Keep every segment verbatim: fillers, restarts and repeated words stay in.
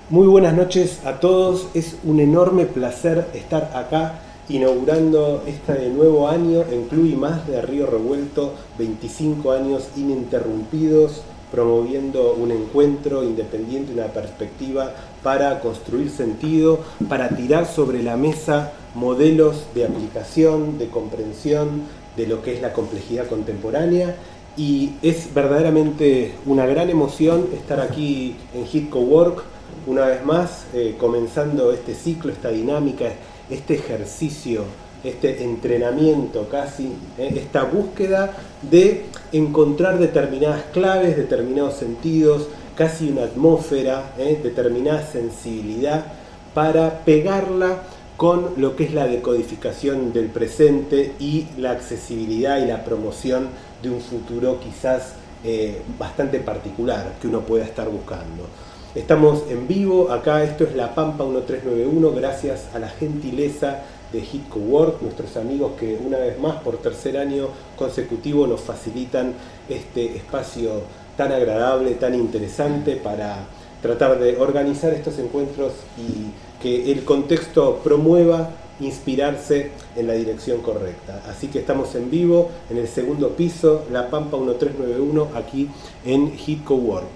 Muy buenas noches a todos, es un enorme placer estar acá inaugurando este nuevo año en Club y Más de Río Revuelto, veinticinco años ininterrumpidos, promoviendo un encuentro independiente, una perspectiva para construir sentido, para tirar sobre la mesa modelos de aplicación, de comprensión de lo que es la complejidad contemporánea. Y es verdaderamente una gran emoción estar aquí en Hit Cowork, una vez más, eh, comenzando este ciclo, esta dinámica, este ejercicio, este entrenamiento casi, eh, esta búsqueda de encontrar determinadas claves, determinados sentidos, casi una atmósfera, eh, determinada sensibilidad para pegarla con lo que es la decodificación del presente y la accesibilidad y la promoción de un futuro quizás eh, bastante particular que uno pueda estar buscando. Estamos en vivo, acá esto es La Pampa trece noventa y uno, gracias a la gentileza de Hit Cowork, nuestros amigos que una vez más por tercer año consecutivo nos facilitan este espacio tan agradable, tan interesante para tratar de organizar estos encuentros y que el contexto promueva inspirarse en la dirección correcta. Así que estamos en vivo en el segundo piso, La Pampa trece noventa y uno, aquí en Hit Cowork.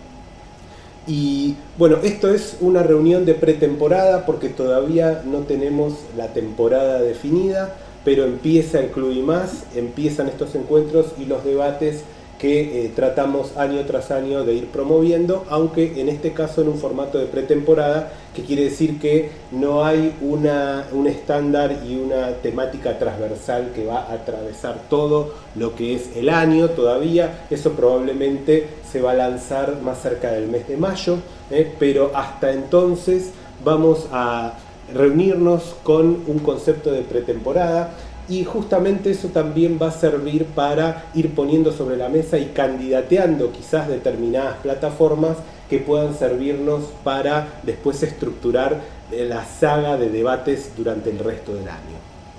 Y bueno, esto es una reunión de pretemporada porque todavía no tenemos la temporada definida, pero empieza el Club y Más, empiezan estos encuentros y los debates que eh, tratamos año tras año de ir promoviendo, aunque en este caso en un formato de pretemporada, que quiere decir que no hay una, un estándar y una temática transversal que va a atravesar todo lo que es el año todavía. Eso probablemente se va a lanzar más cerca del mes de mayo, eh, pero hasta entonces vamos a reunirnos con un concepto de pretemporada. Y justamente eso también va a servir para ir poniendo sobre la mesa y candidateando quizás determinadas plataformas que puedan servirnos para después estructurar la saga de debates durante el resto del año.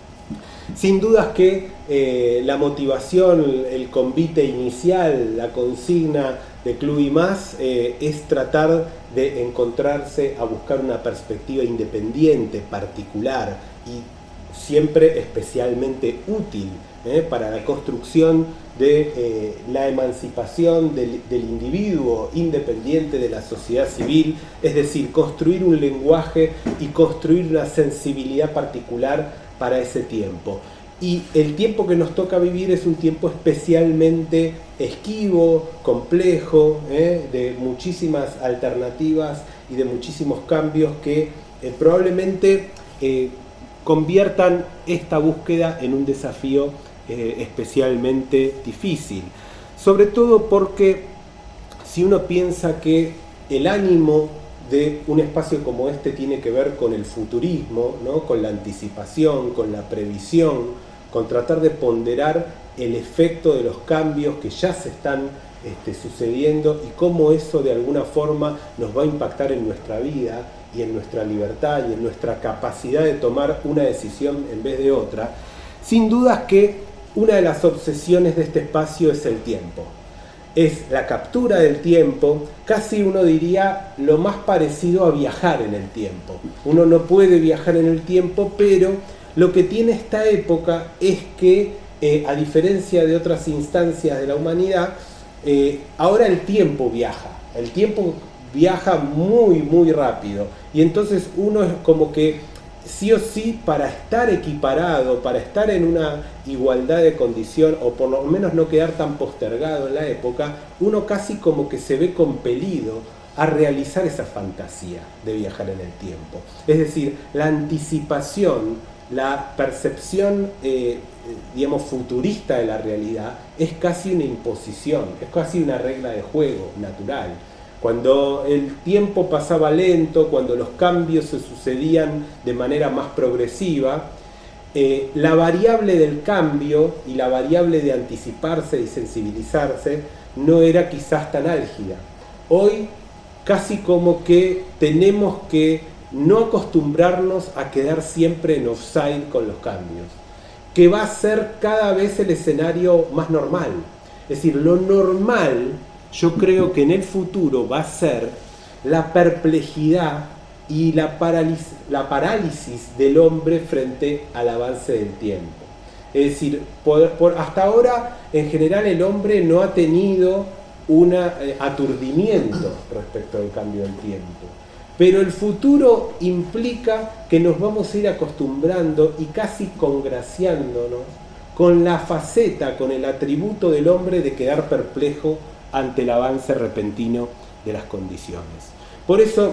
Sin dudas que eh, la motivación, el convite inicial, la consigna de Club y Más eh, es tratar de encontrarse a buscar una perspectiva independiente, particular y siempre especialmente útil ¿eh? para la construcción de eh, la emancipación del, del individuo independiente de la sociedad civil, es decir, construir un lenguaje y construir una sensibilidad particular para ese tiempo. Y el tiempo que nos toca vivir es un tiempo especialmente esquivo, complejo, ¿eh? de muchísimas alternativas y de muchísimos cambios que eh, probablemente eh, conviertan esta búsqueda en un desafío eh, especialmente difícil. Sobre todo porque si uno piensa que el ánimo de un espacio como este tiene que ver con el futurismo, ¿no? Con la anticipación, con la previsión, con tratar de ponderar el efecto de los cambios que ya se están este, sucediendo y cómo eso de alguna forma nos va a impactar en nuestra vida y en nuestra libertad y en nuestra capacidad de tomar una decisión en vez de otra. Sin dudas que una de las obsesiones de este espacio es el tiempo. Es la captura del tiempo, casi uno diría lo más parecido a viajar en el tiempo. Uno no puede viajar en el tiempo, pero lo que tiene esta época es que, eh, a diferencia de otras instancias de la humanidad, eh, ahora el tiempo viaja. El tiempo viaja muy muy rápido y entonces uno es como que sí o sí, para estar equiparado, para estar en una igualdad de condición o por lo menos no quedar tan postergado en la época, uno casi como que se ve compelido a realizar esa fantasía de viajar en el tiempo. Es decir, la anticipación, la percepción eh, digamos futurista de la realidad es casi una imposición, es casi una regla de juego natural. Cuando el tiempo pasaba lento, cuando los cambios se sucedían de manera más progresiva, eh, la variable del cambio y la variable de anticiparse y sensibilizarse no era quizás tan álgida. Hoy casi como que tenemos que no acostumbrarnos a quedar siempre en offside con los cambios, que va a ser cada vez el escenario más normal. Es decir, lo normal, yo creo que en el futuro va a ser la perplejidad y la parálisis, la parálisis del hombre frente al avance del tiempo. Es decir, por, por, hasta ahora en general el hombre no ha tenido un eh, aturdimiento respecto al cambio del tiempo. Pero el futuro implica que nos vamos a ir acostumbrando y casi congraciándonos con la faceta, con el atributo del hombre de quedar perplejo ante el avance repentino de las condiciones. Por eso,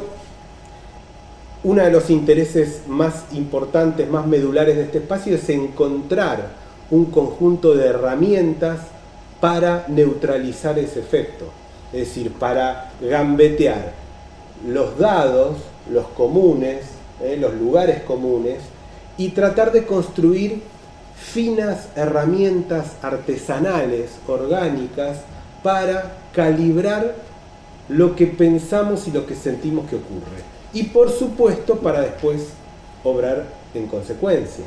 uno de los intereses más importantes, más medulares de este espacio es encontrar un conjunto de herramientas para neutralizar ese efecto. Es decir, para gambetear los dados, los comunes, eh, los lugares comunes, y tratar de construir finas herramientas artesanales, orgánicas, para calibrar lo que pensamos y lo que sentimos que ocurre. Y por supuesto para después obrar en consecuencia.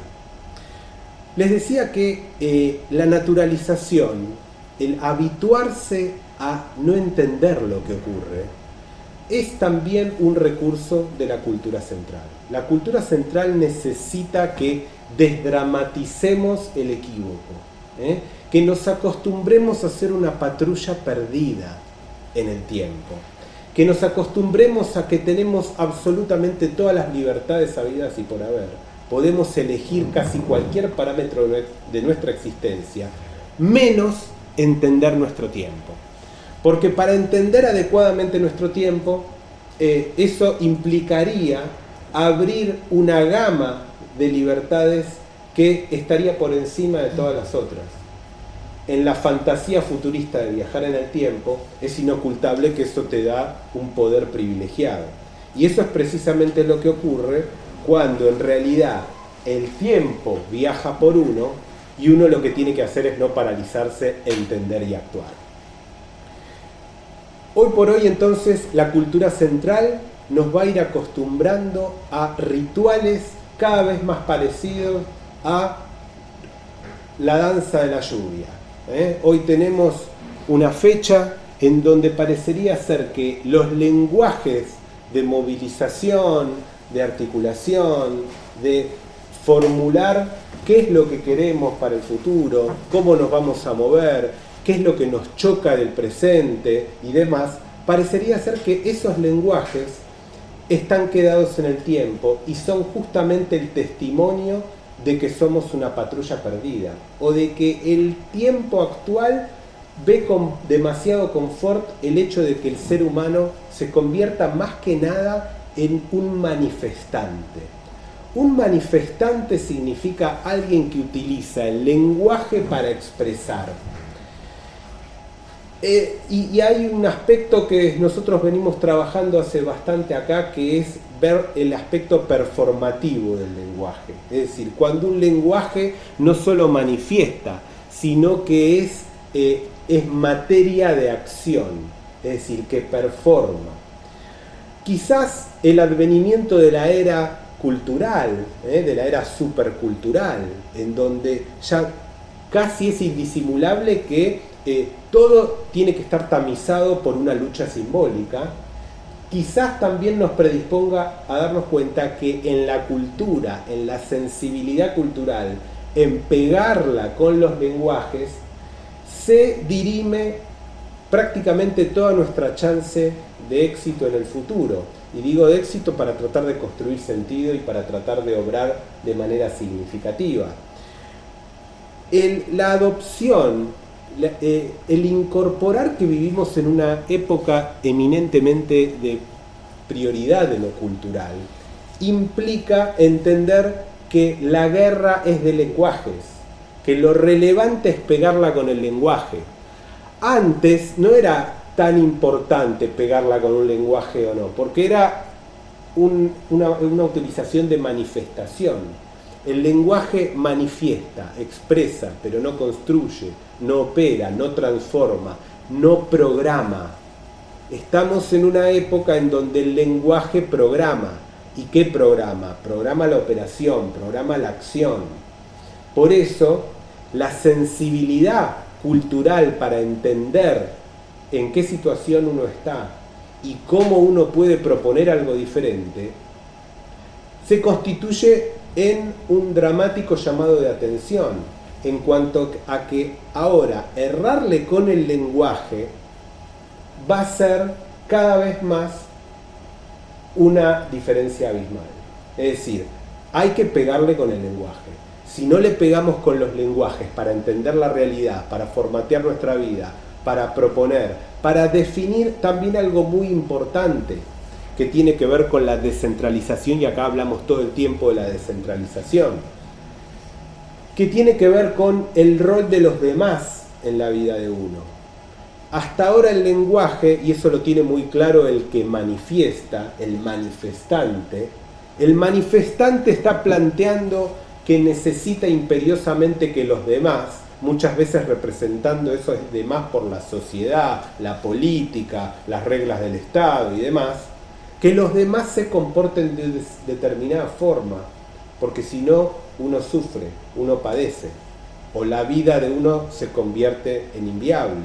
Les decía que eh, la naturalización, el habituarse a no entender lo que ocurre, es también un recurso de la cultura central. La cultura central necesita que desdramaticemos el equívoco, ¿eh? que nos acostumbremos a ser una patrulla perdida en el tiempo, que nos acostumbremos a que tenemos absolutamente todas las libertades habidas y por haber. Podemos elegir casi cualquier parámetro de nuestra existencia, menos entender nuestro tiempo. Porque para entender adecuadamente nuestro tiempo, eh, eso implicaría abrir una gama de libertades que estaría por encima de todas las otras. En la fantasía futurista de viajar en el tiempo, es inocultable que eso te da un poder privilegiado. Y eso es precisamente lo que ocurre cuando en realidad el tiempo viaja por uno y uno lo que tiene que hacer es no paralizarse, entender y actuar. Hoy por hoy entonces la cultura central nos va a ir acostumbrando a rituales cada vez más parecidos a la danza de la lluvia. ¿Eh? Hoy tenemos una fecha en donde parecería ser que los lenguajes de movilización, de articulación, de formular qué es lo que queremos para el futuro, cómo nos vamos a mover, qué es lo que nos choca del presente y demás, parecería ser que esos lenguajes están quedados en el tiempo y son justamente el testimonio de que somos una patrulla perdida, o de que el tiempo actual ve con demasiado confort el hecho de que el ser humano se convierta más que nada en un manifestante. Un manifestante significa alguien que utiliza el lenguaje para expresar. Eh, y, y hay un aspecto que nosotros venimos trabajando hace bastante acá, que es ver el aspecto performativo del lenguaje. Es decir, cuando un lenguaje no solo manifiesta, sino que es, eh, es materia de acción, es decir, que performa. Quizás el advenimiento de la era cultural, eh, de la era supercultural, en donde ya casi es indisimulable que eh, todo tiene que estar tamizado por una lucha simbólica, quizás también nos predisponga a darnos cuenta que en la cultura, en la sensibilidad cultural, en pegarla con los lenguajes, se dirime prácticamente toda nuestra chance de éxito en el futuro. Y digo de éxito para tratar de construir sentido y para tratar de obrar de manera significativa. El, la adopción, la, eh, el incorporar que vivimos en una época eminentemente de prioridad de lo cultural, implica entender que la guerra es de lenguajes, que lo relevante es pegarla con el lenguaje. Antes no era tan importante pegarla con un lenguaje o no, porque era un, una, una utilización de manifestación. El lenguaje manifiesta, expresa, pero no construye, no opera, no transforma, no programa. Estamos en una época en donde el lenguaje programa. ¿Y qué programa? Programa la operación, programa la acción. Por eso, la sensibilidad cultural para entender en qué situación uno está y cómo uno puede proponer algo diferente se constituye en un dramático llamado de atención, en cuanto a que ahora errarle con el lenguaje va a ser cada vez más una diferencia abismal. Es decir, hay que pegarle con el lenguaje. Si no le pegamos con los lenguajes para entender la realidad, para formatear nuestra vida, para proponer, para definir también algo muy importante que tiene que ver con la descentralización, y acá hablamos todo el tiempo de la descentralización, que tiene que ver con el rol de los demás en la vida de uno. Hasta ahora el lenguaje, y eso lo tiene muy claro el que manifiesta, el manifestante, el manifestante está planteando que necesita imperiosamente que los demás, muchas veces representando esos demás por la sociedad, la política, las reglas del Estado y demás, que los demás se comporten de determinada forma, porque si no, uno sufre, uno padece, o la vida de uno se convierte en inviable.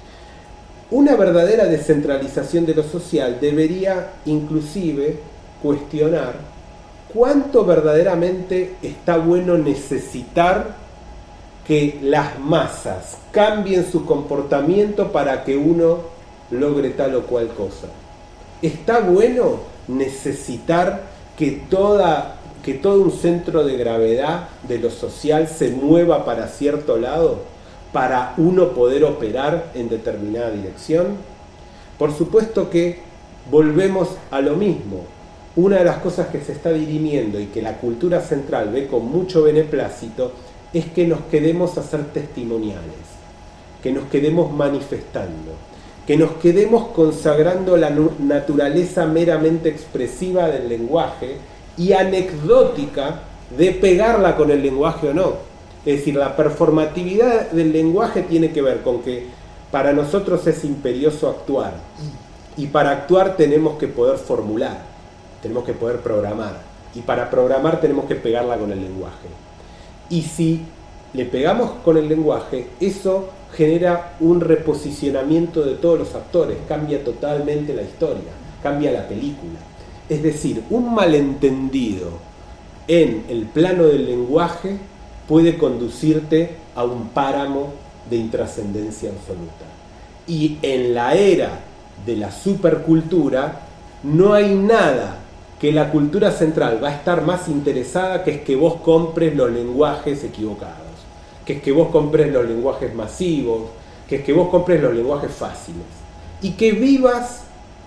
Una verdadera descentralización de lo social debería inclusive cuestionar cuánto verdaderamente está bueno necesitar que las masas cambien su comportamiento para que uno logre tal o cual cosa. ¿Está bueno necesitar que, toda, que todo un centro de gravedad de lo social se mueva para cierto lado para uno poder operar en determinada dirección? Por supuesto que volvemos a lo mismo. Una de las cosas que se está dirimiendo y que la cultura central ve con mucho beneplácito es que nos quedemos a ser testimoniales, que nos quedemos manifestando, que nos quedemos consagrando la naturaleza meramente expresiva del lenguaje y anecdótica de pegarla con el lenguaje o no. Es decir, la performatividad del lenguaje tiene que ver con que para nosotros es imperioso actuar, y para actuar tenemos que poder formular, tenemos que poder programar, y para programar tenemos que pegarla con el lenguaje. Y si le pegamos con el lenguaje, eso genera un reposicionamiento de todos los actores, cambia totalmente la historia, cambia la película. Es decir, un malentendido en el plano del lenguaje puede conducirte a un páramo de intrascendencia absoluta. Y en la era de la supercultura no hay nada que la cultura central va a estar más interesada que es que vos compres los lenguajes equivocados, que es que vos compres los lenguajes masivos, que es que vos compres los lenguajes fáciles y que vivas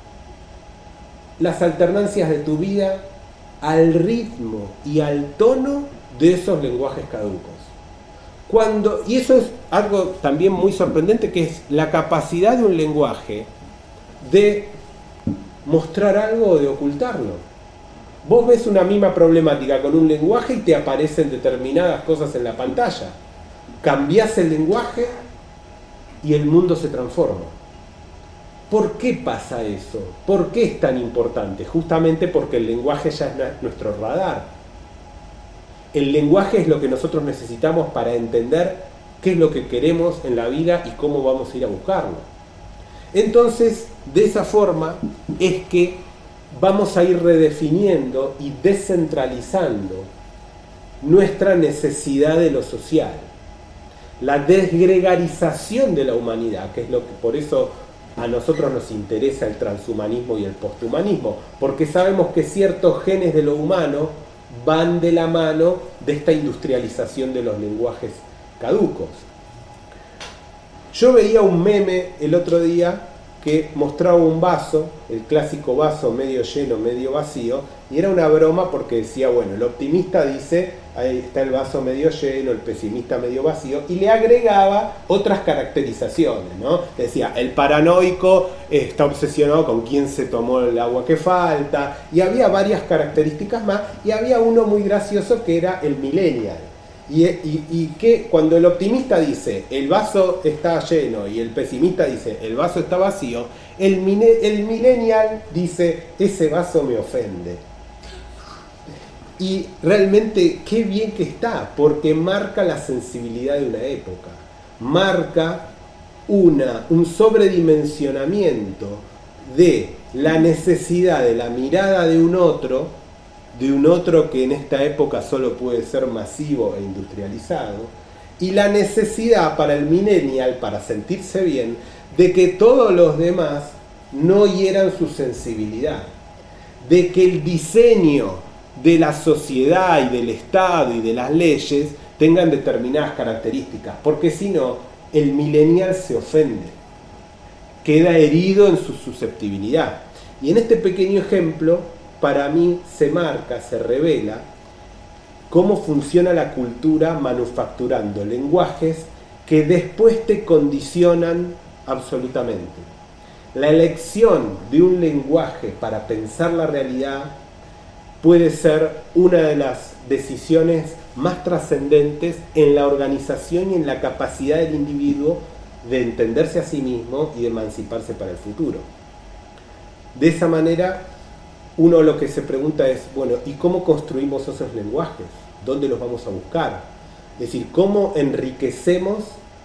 las alternancias de tu vida al ritmo y al tono de esos lenguajes caducos. Cuando, y eso es algo también muy sorprendente, que es la capacidad de un lenguaje de mostrar algo o de ocultarlo. Vos ves una misma problemática con un lenguaje y te aparecen determinadas cosas en la pantalla. Cambiás el lenguaje y el mundo se transforma. ¿Por qué pasa eso? ¿Por qué es tan importante? Justamente porque el lenguaje ya es nuestro radar. El lenguaje es lo que nosotros necesitamos para entender qué es lo que queremos en la vida y cómo vamos a ir a buscarlo. Entonces, de esa forma es que vamos a ir redefiniendo y descentralizando nuestra necesidad de lo social. La desgregarización de la humanidad, que es lo que por eso a nosotros nos interesa el transhumanismo y el posthumanismo, porque sabemos que ciertos genes de lo humano van de la mano de esta industrialización de los lenguajes caducos. Yo veía un meme el otro día que mostraba un vaso, el clásico vaso medio lleno, medio vacío, y era una broma porque decía, bueno, el optimista dice, ahí está el vaso medio lleno, el pesimista medio vacío, y le agregaba otras caracterizaciones, ¿no? Decía, el paranoico está obsesionado con quién se tomó el agua que falta, y había varias características más, y había uno muy gracioso que era el millennial. Y, y, y que cuando el optimista dice el vaso está lleno y el pesimista dice el vaso está vacío, el, mine, el millennial dice ese vaso me ofende. Y realmente qué bien que está, porque marca la sensibilidad de una época, marca una, un sobredimensionamiento de la necesidad de la mirada de un otro de un otro que en esta época solo puede ser masivo e industrializado, y la necesidad para el millennial, para sentirse bien, de que todos los demás no hieran su sensibilidad, de que el diseño de la sociedad y del Estado y de las leyes tengan determinadas características, porque si no, el millennial se ofende, queda herido en su susceptibilidad. Y en este pequeño ejemplo, para mí se marca, se revela cómo funciona la cultura manufacturando lenguajes que después te condicionan absolutamente. La elección de un lenguaje para pensar la realidad puede ser una de las decisiones más trascendentes en la organización y en la capacidad del individuo de entenderse a sí mismo y de emanciparse para el futuro. De esa manera, uno lo que se pregunta es, bueno, ¿y cómo construimos esos lenguajes? ¿Dónde los vamos a buscar? Es decir, ¿cómo enriquecemos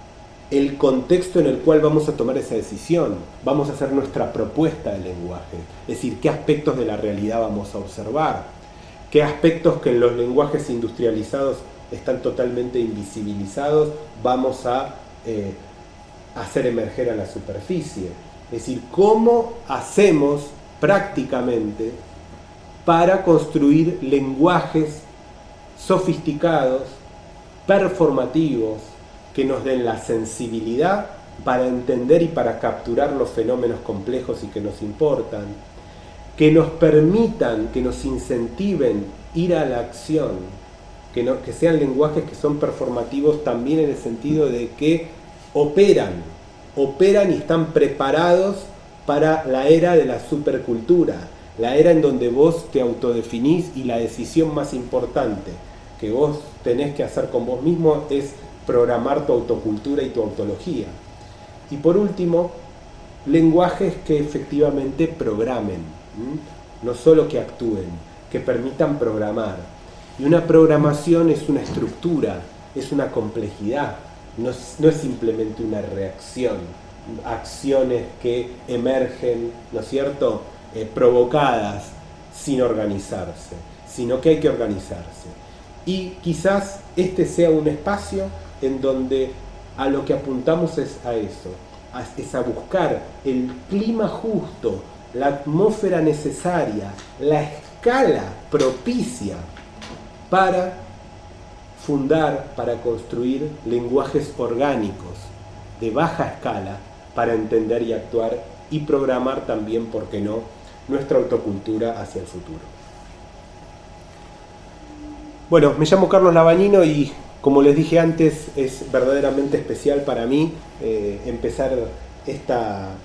el contexto en el cual vamos a tomar esa decisión? Vamos a hacer nuestra propuesta de lenguaje. Es decir, ¿qué aspectos de la realidad vamos a observar? ¿Qué aspectos que en los lenguajes industrializados están totalmente invisibilizados vamos a eh, hacer emerger a la superficie? Es decir, ¿cómo hacemos prácticamente para construir lenguajes sofisticados, performativos, que nos den la sensibilidad para entender y para capturar los fenómenos complejos y que nos importan, que nos permitan, que nos incentiven ir a la acción, que, no, que sean lenguajes que son performativos también en el sentido de que operan, operan y están preparados para la era de la supercultura, la era en donde vos te autodefinís y la decisión más importante que vos tenés que hacer con vos mismo es programar tu autocultura y tu ontología. Y por último, lenguajes que efectivamente programen, ¿m? No solo que actúen, que permitan programar. Y una programación es una estructura, es una complejidad, no es, no es simplemente una reacción, acciones que emergen, ¿no es cierto?, eh, provocadas sin organizarse, sino que hay que organizarse. Y quizás este sea un espacio en donde a lo que apuntamos es a eso, es a buscar el clima justo, la atmósfera necesaria, la escala propicia para fundar, para construir lenguajes orgánicos de baja escala para entender y actuar y programar también, ¿por qué no?, nuestra autocultura hacia el futuro. Bueno, me llamo Carlos Labañino y como les dije antes, es verdaderamente especial para mí eh, empezar esta,